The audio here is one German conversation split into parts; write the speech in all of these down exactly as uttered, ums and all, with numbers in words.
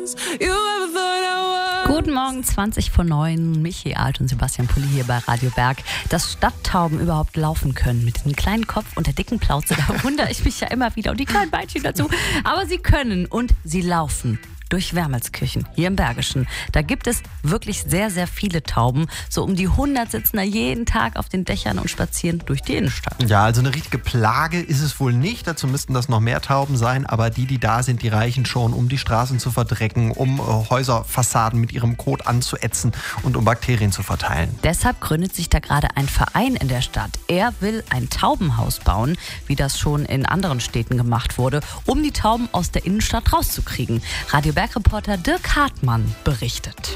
Guten Morgen, zwanzig vor neun. Michi Alt und Sebastian Pulli hier bei Radio Berg. Dass Stadttauben überhaupt laufen können mit diesem kleinen Kopf und der dicken Plauze, da wundere ich mich ja immer wieder. Und die kleinen Beinchen dazu. Aber sie können und sie laufen durch Wermelskirchen, hier im Bergischen. Da gibt es wirklich sehr, sehr viele Tauben. So um die hundert sitzen da jeden Tag auf den Dächern und spazieren durch die Innenstadt. Ja, also eine richtige Plage ist es wohl nicht. Dazu müssten das noch mehr Tauben sein. Aber die, die da sind, die reichen schon, um die Straßen zu verdrecken, um äh, Häuserfassaden mit ihrem Kot anzuätzen und um Bakterien zu verteilen. Deshalb gründet sich da gerade ein Verein in der Stadt. Er will ein Taubenhaus bauen, wie das schon in anderen Städten gemacht wurde, um die Tauben aus der Innenstadt rauszukriegen. Radio Bergreporter Dirk Hartmann berichtet.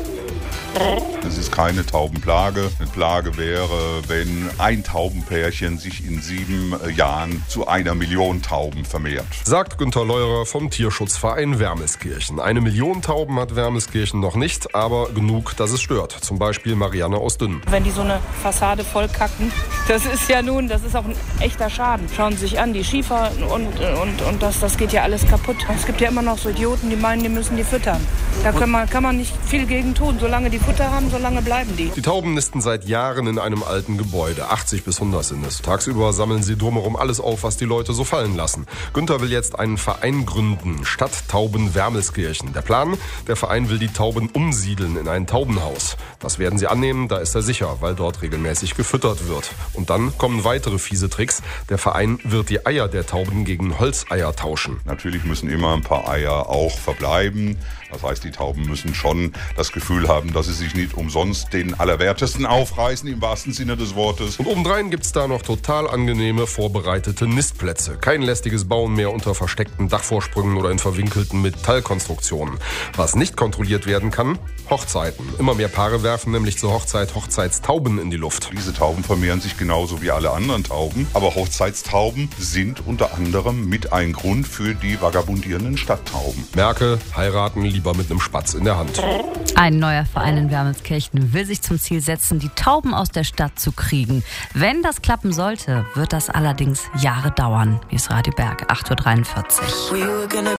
Es ist keine Taubenplage. Eine Plage wäre, wenn ein Taubenpärchen sich in sieben Jahren zu einer Million Tauben vermehrt. Sagt Günter Leurer vom Tierschutzverein Wermelskirchen. Eine Million Tauben hat Wermelskirchen noch nicht, aber genug, dass es stört. Zum Beispiel Marianne aus Dünn. Wenn die so eine Fassade vollkacken, das ist ja nun, das ist auch ein echter Schaden. Schauen Sie sich an, die Schiefer und, und, und das, das geht ja alles kaputt. Es gibt ja immer noch so Idioten, die meinen, die müssen die füttern. Da kann man, kann man nicht viel gegen tun. Solange die Futter haben, solange bleiben die. Die Tauben nisten seit Jahren in einem alten Gebäude. achtzig bis hundert sind es. Tagsüber sammeln sie drumherum alles auf, was die Leute so fallen lassen. Günther will jetzt einen Verein gründen. Stadttauben Wermelskirchen. Der Plan? Der Verein will die Tauben umsiedeln in ein Taubenhaus. Das werden sie annehmen, da ist er sicher, weil dort regelmäßig gefüttert wird. Und dann kommen weitere fiese Tricks. Der Verein wird die Eier der Tauben gegen Holzeier tauschen. Natürlich müssen immer ein paar Eier auch verbleiben. Das heißt, die Tauben müssen schon das Gefühl haben, dass sie sich nicht umsonst den Allerwertesten aufreißen, im wahrsten Sinne des Wortes. Und obendrein gibt's da noch total angenehme, vorbereitete Nistplätze. Kein lästiges Bauen mehr unter versteckten Dachvorsprüngen oder in verwinkelten Metallkonstruktionen. Was nicht kontrolliert werden kann, Hochzeiten. Immer mehr Paare werfen nämlich zur Hochzeit Hochzeitstauben in die Luft. Diese Tauben vermehren sich genauso wie alle anderen Tauben. Aber Hochzeitstauben sind unter anderem mit ein Grund für die vagabundierenden Stadttauben. Merke, heiraten lieber mit einem Spatz in der Hand. Ein neuer Verein in Wermelskirchen will sich zum Ziel setzen, die Tauben aus der Stadt zu kriegen. Wenn das klappen sollte, wird das allerdings Jahre dauern. Hier ist Radio Berg, acht Uhr dreiundvierzig.